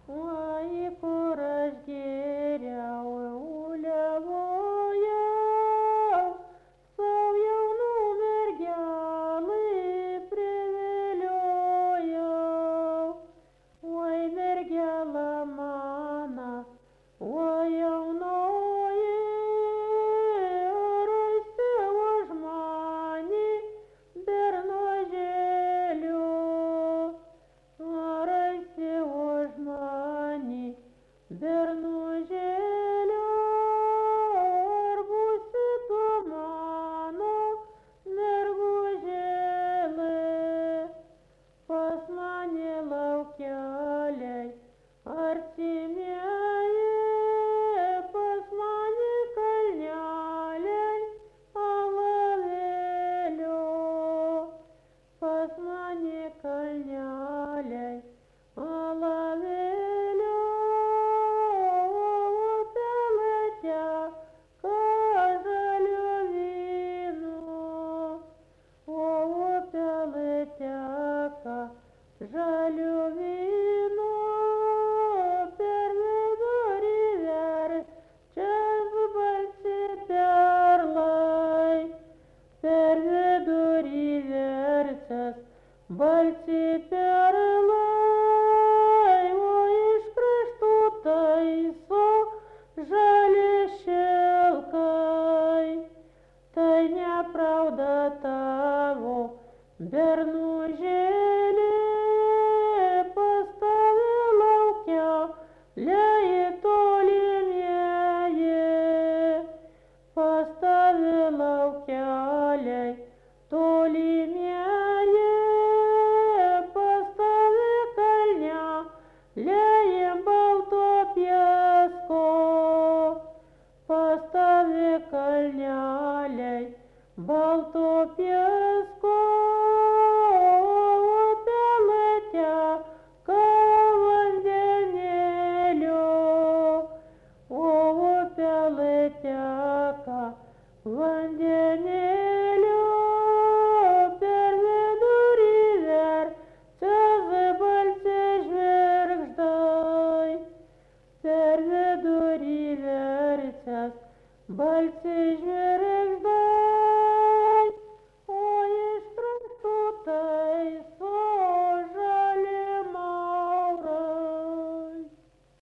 oi, kur aš geriau uliavojau, sau jaunų mergelai priviliojau. Oi, mergela mana, oi, jaunoji, rasi už mane bernužėlių. Rasi už mane bernužėlių, ar būsi tu mano mergužėlė. Pas mane laukeliai artimieji, pas mane kalneliai alavėlių. Pas mane kalneliai alavėlių, upelė teka žaliu vynu. Upelė teka žaliu vynu, per vidurį verčias balsi perlai. Per vidurį verčias balsi perlai, o iš kraštų taiso žali šilkai. Tai nepravda tavo, bernužėli, pas tave laukeliai tolimieji. Pas tave laukeliai tolimieji, pas tave kalneliai balto piesko. Pas tave kalneliai balto piesko, upelė teka vandenėliu. Upelė teka vandenėliu, per vidurį verčias balsi žvirgždai. Per vidurį verčias balsi žvirgždai.